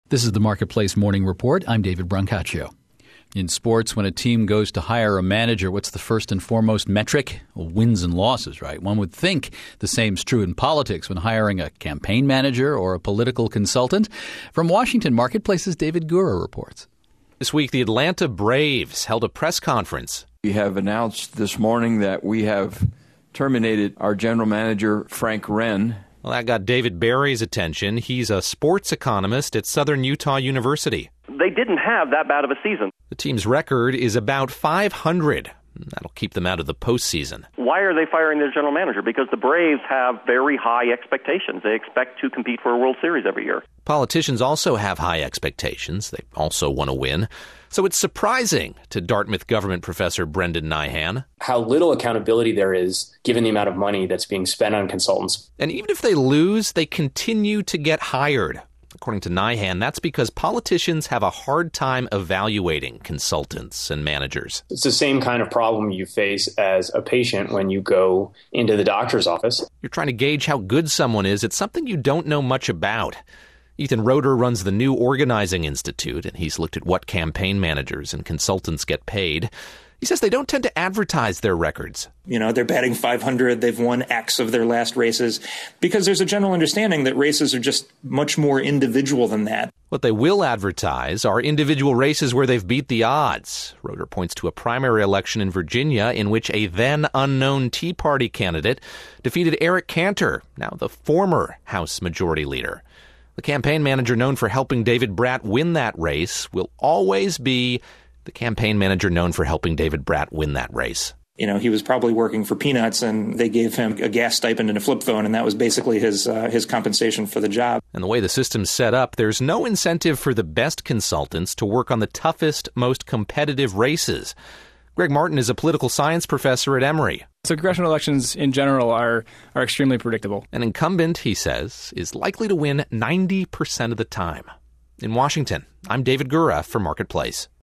This is the Marketplace Morning Report. I'm David Brancaccio. In sports, when a team goes to hire a manager, what's the first and foremost metric? Well, wins and losses, right? One would think the same's true in politics when hiring a campaign manager or a political consultant. From Washington, Marketplace's David Gura reports. This week, the Atlanta Braves held a press conference. We have announced this morning that we have terminated our general manager, Frank Wren. Well, that got David Barry's attention. He's a sports economist at Southern Utah University. They didn't have that bad of a season. The team's record is about 500. That'll keep them out of the postseason. Why are they firing their general manager? Because the Braves have very high expectations. They expect to compete for a World Series every year. Politicians also have high expectations. They also want to win. So it's surprising to Dartmouth government professor Brendan Nyhan how little accountability there is given the amount of money that's being spent on consultants. And even if they lose, they continue to get hired. According to Nyhan, that's because politicians have a hard time evaluating consultants and managers. It's the same kind of problem you face as a patient when you go into the doctor's office. You're trying to gauge how good someone is. It's something you don't know much about. Ethan Roeder runs the New Organizing Institute, and he's looked at what campaign managers and consultants get paid. He says they don't tend to advertise their records. You know, they're batting 500. They've won X of their last races because there's a general understanding that races are just much more individual than that. What they will advertise are individual races where they've beat the odds. Roeder points to a primary election in Virginia in which a then unknown Tea Party candidate defeated Eric Cantor, now the former House Majority Leader. The campaign manager known for helping David Brat win that race will always be the campaign manager known for helping David Brat win that race. You know, he was probably working for peanuts, and they gave him a gas stipend and a flip phone, and that was basically his compensation for the job. And the way the system's set up, there's no incentive for the best consultants to work on the toughest, most competitive races. Greg Martin is a political science professor at Emory. So congressional elections in general are extremely predictable. An incumbent, he says, is likely to win 90% of the time. In Washington, I'm David Gura for Marketplace.